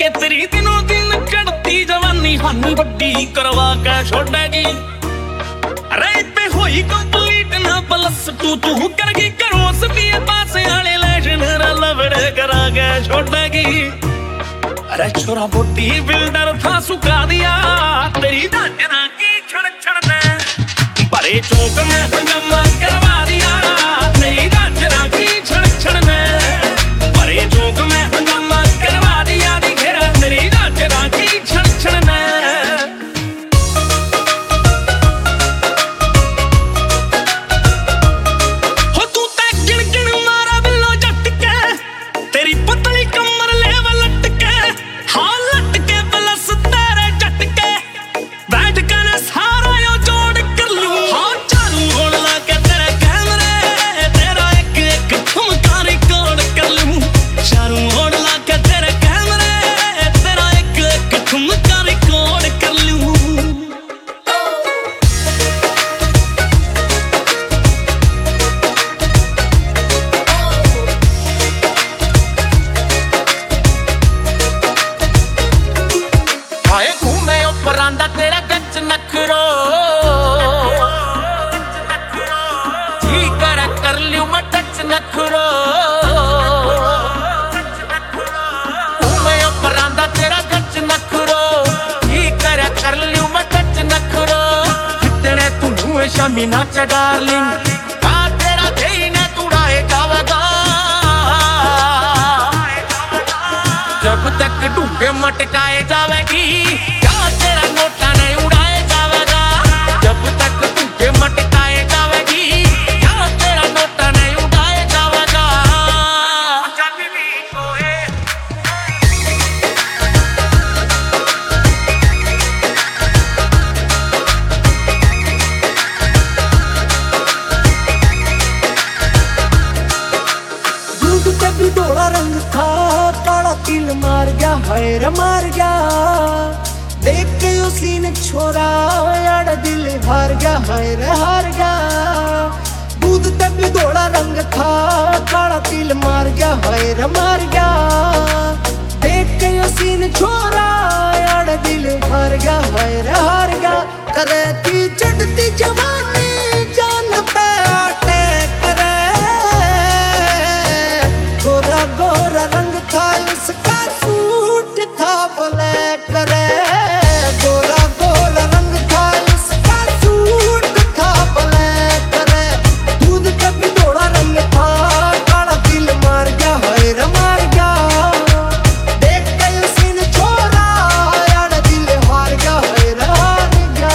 तेरी दिनों दिन चढ़ती जवानी हानी बड्डी करवा के छोड़ेगी। अरे पे होई कंप्लीट ना प्लस टू तू करगी करोस भी पास आले लेशन लवड़े करा के छोड़ेगी। अरे छोरा बोटी बिल्डर था सुखा दिया तेरी दांजना की छड़ छड़ ने बड़े चौक में हंगामा करवा दिया तेरी दांजना की छड़ छड़ ने बड़े चौक में हंगामा करवा दिया दिखेरा तेरी दांजना की छड़ छड़ ने। हो तू तक गिन गिन मारा बिल्लो झटके तेरी पतली कमर लेवल लटके हाँ लटके प्लस तेरे झटके बैठ कर सारा यो जोड़ कर लूं। हाँ चालू होने के तेरे कैमरे तेरा एक एक ठुमका रिकॉर्ड कर लूं। चालू होने के तेरे कैमरे तेरा एक एक ठुमका रिकॉर्ड कर लूं। हाय घूमे ऊपर आंदा तेरा गच नखरो जी कर लियो मैं टच नखरो। घूमे ऊपर आंदा तेरा गच नखरो जी कर लियो मैं टच नखरो। कितने तू हुए शामी नाच डार्लिंग का तेरा देई ने तुड़ाए जावेगा जब तक डूबे मटकाए जावेगी। क्या तेरा नोटा नहीं उड़ाए जावेगा जब तक डूबे मटकाए जावेगी। क्या तेरा नोटा नहीं उड़ाए जावेगा। दूध पे भी थोड़ा रंग था काला तिल मार गया हाय रे मार गया। देख के उसी ने छोरा यार दिल हार गया हाय रे हार गया। दूध पे भी थोड़ा रंग था काला तिल मार गया हाय रे मार गया। देख के उसी ने छोरा यार दिल हार गया हाय रे हार गया। करे की चढ़ती जवानी जान पे आटे करे गोरा गोरा रंग था उसका सूट था ब्लैक करे। गोरा गोरा रंग था उसका सूट था ब्लैक करे। दूध का भी थोड़ा रंग था काला तिल मार गया हाय रे मार गया। देख के उसी ने छोरा यार दिल हार गया हाय रे हार गया।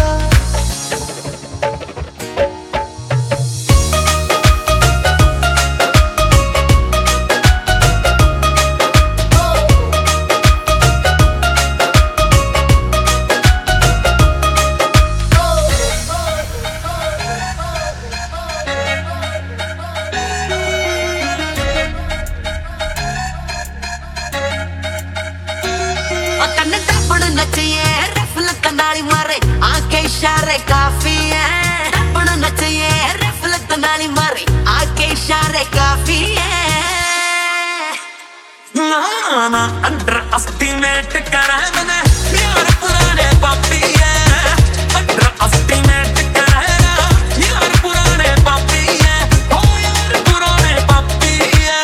तन टपड़ नचिए रफल तनाली मारे आके इशारे काफी है। टपड़ नचिए रफल तनाली मारे आके इशारे काफी है। ना अंडर एस्टिमेट करा मैंने यार पुराने पापी है। अंडर एस्टिमेट करा यार पुराने पापी है। ओ यार पुराने पापी है।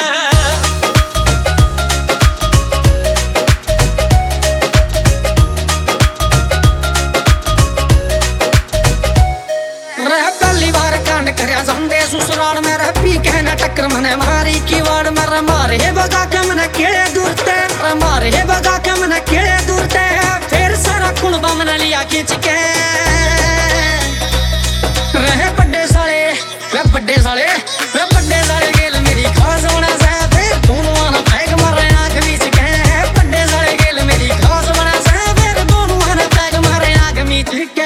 रह पहली बार कांड करया संदे ससुराल में रह पी कहना टक्कर मने मारी की वाड़ मर मारे बगा के मने केड़े दूरते मारे बगा के मने केड़े दूरते। फिर सारा कुणबा मने लिया खींच के रह बड्डे साले वे बड्डे साले वे बड्डे साले गेल मेरी खास होना से फिर दोनों आना पैग मारे आंख बीच के। बड्डे साले गेल मेरी खास होना से फिर दोनों आना पैग मारे आंख बीच के।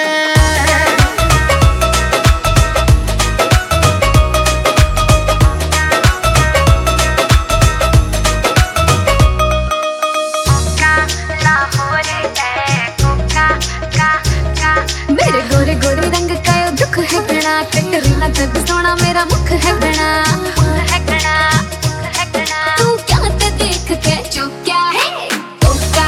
मेरे गोरे गोरे रंग का यो दुख है घना कटरीना तक सोना मेरा मुख है घना। तू क्या ते देख के चुप क्या है?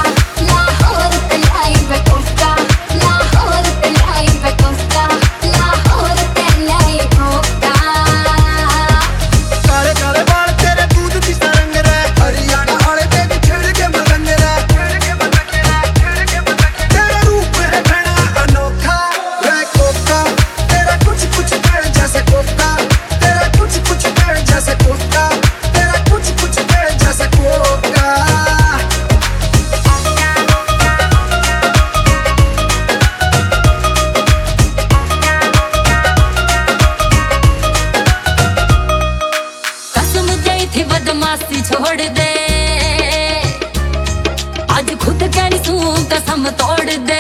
कह नी तू कसम तोड़ दे,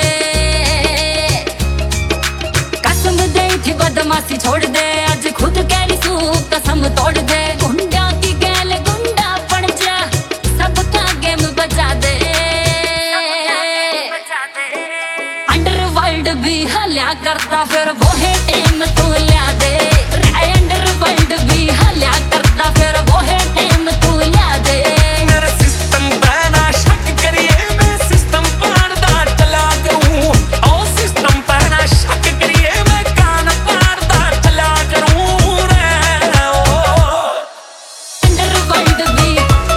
कसम दे थी बदमाशी छोड़ दे, आज खुद कह नी तू कसम तोड़ दे। गुंडा की गैल गुंडा बन जा, सबका गेम बजा दे, अंडरवर्ल्ड भी हल्या करता फिर वो है टीम तू ला दे, अंडरवर्ल्ड भी हल्या करता फिर वो है टीम तू ला दे। मेरा सिस्टम पैना शक करिए, मैं सिस्टम पाड़दा चला करूं, ओ सिस्टम पैना शक करिए, मैं कान पाड़दा चला करूं रे ओ। अंडरवर्ल्ड भी,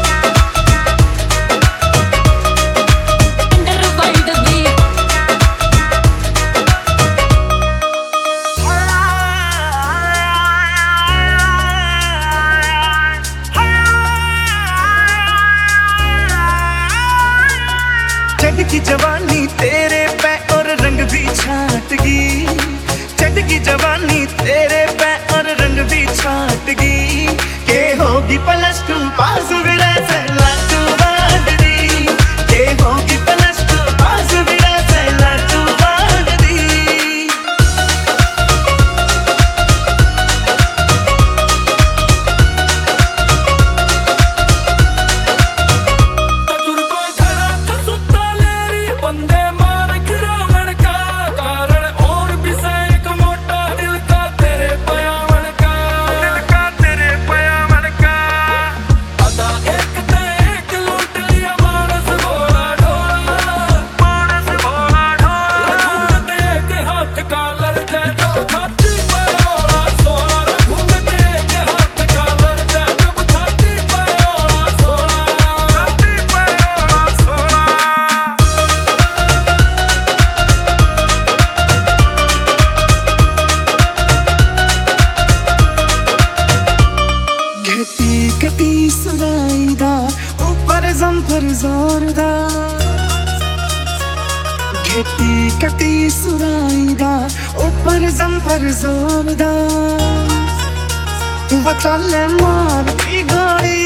अंडरवर्ल्ड भी चढ़ की जवानी तेरे पे और रंग भी छाटगी, चढ़ की जवानी तेरे पे और रंग भी छाटगी, के होगी प्लस टू पास विरा से लाटू बांधदी, के होगी प्लस टू पास विरा से लाटू बांधदी। तजुर्बा खरा था सुता लेरी, बंदे मार गिरावन का कारण और भी से एक मोटा दिल का तेरे पयावन का, दिल का तेरे पयावन का। अदा एक ते एक लूट लिया मानस भोला ढोला, मानस भोला ढोला। घूमते के हाथ का लड़ जाए जब छाती पे ओला सोला, घूमते के हाथ का लड़ जाए जब छाती पे ओला सोला, छाती पे ओला सोला। घटी घटी सुनाईदा ऊपर जंपर जोरदार, घटी घटी सुनाईदा ऊपर जंपर जोरदार, बचाले मार की गाड़ी,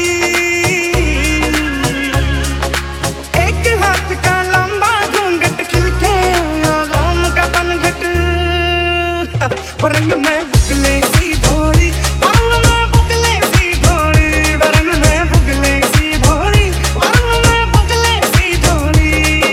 एक हाथ का लंबा घूंघट खिलके आया राम का पनघट, रंग में बुकले सी भोली, रंग में बुकले सी भोली, रंग में बुकले सी भोली, रंग में बुकले सी भोली।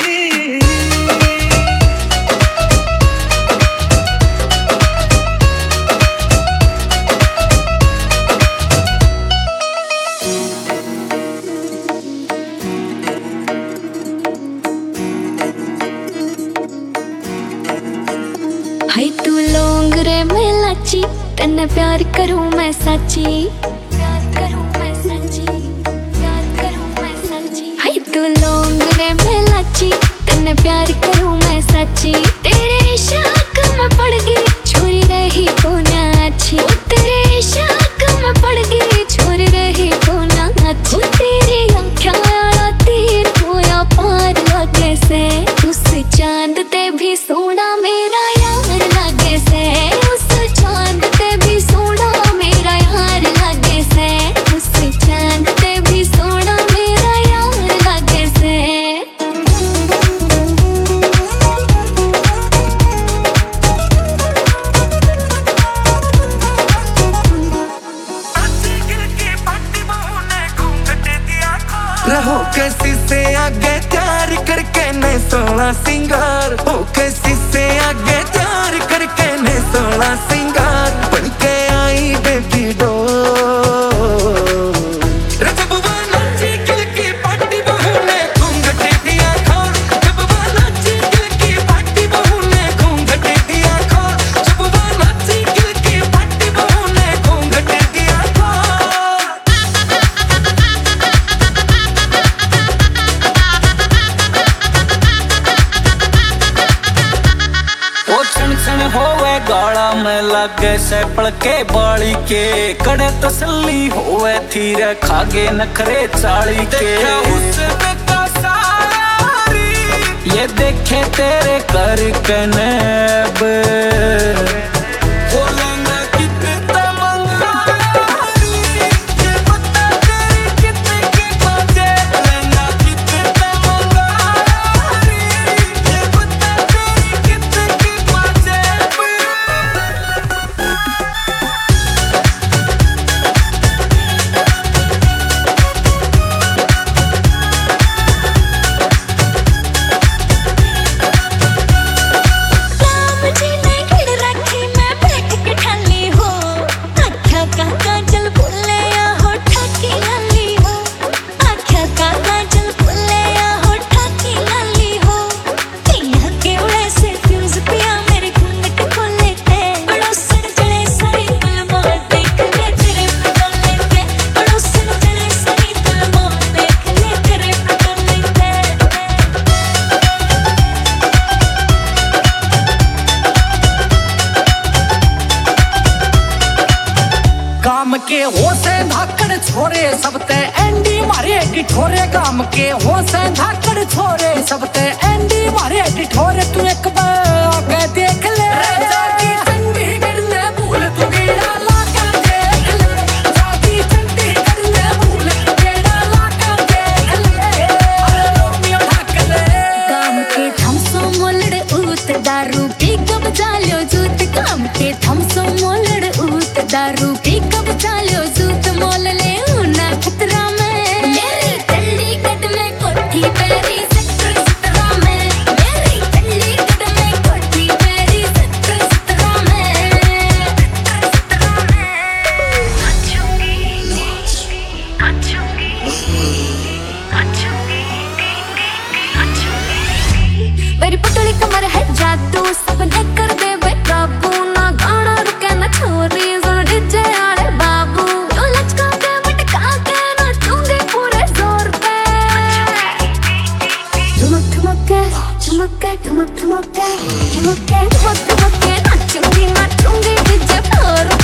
हाय तू लौंग रे मैं लाची, तन्ने प्यार करूं मैं सच्ची, प्यार करूं मैं सच्ची, प्यार करूं मैं सच्ची। हाय तू लौंग रे मैं लाची, तन्ने प्यार करूं मैं सच्ची, तेरे इश्क में पड़ गई छोरी रही को ना अच्छी, ओ तेरे इश्क में पड़ गई छोरी रही को ना अच्छी, ओ तेरी आँखों वाला तीर होया पार लगे से, उस चांद ते भी सोना मेरा यार लगे से, उस चांद ते भी सोना मेरा यार लगे से, उस चांद ते भी सोना मेरा यार लगे से। रहो किसी से आगे प्यार करके ने सोना सिंगार, हो किसी से आगे प्यार करके ने सोना सिंगार, बन के आई बेबी डॉल। जब वो नाची गिल की पार्टी बहू ने घूंघट दिया खोल, जब वो नाची गिल की पार्टी बहू ने घूंघट दिया खोल, जब वो नाची गिल की पार्टी बहू ने घूंघट दिया खोल। ओ क्षण क्षण होवे गाला में लागे से पड़के बाली के, कड़े तसल्ली होवे थीरे खागे नखरे चाली के। उसने का सारी ये देखे तेरे कर कनेब, बोलेंगे कितना मंगारी, ये बता तेरी कितने की बातें, बोलेंगे कितना मंगारी। ठोरे काम के हो से धाकड़ छोरे सब ते एंडी मारे ठोरे तू एक बार आके देख ले जाती चंडीगढ़ ले भूल तू गेड़ा लाका देख ले जाती चंडीगढ़ ले भूल तू गेड़ा लाका देख ले अरे रोमियो ढाक ले काम के थमसो मोलड़ ऊत दारू पी कब चालो जूत काम के थमसो मोलड़ ऊत दारू पी कब चालो जूत मोल ले ऊना खतरा में मेरी चंडीगढ़ में कोठी मेरी सेक्टर 17 में मेरी चंडीगढ़ में कोठी मेरी सेक्टर 17 में मेरी पतली कमर है जादू सपने कर दे बेकाबू ना गाना रुके ना छोरी जोर डीजे आड़े बाबू जो लचका के मटका के नाचूंगी पूरे जोर पे ठुमक ठुमक के ठुमक के ठुमक ठुमक के ठुमक के ठुमक ठुमक के नाचूंगी नाचूंगी डीजे फ्लोर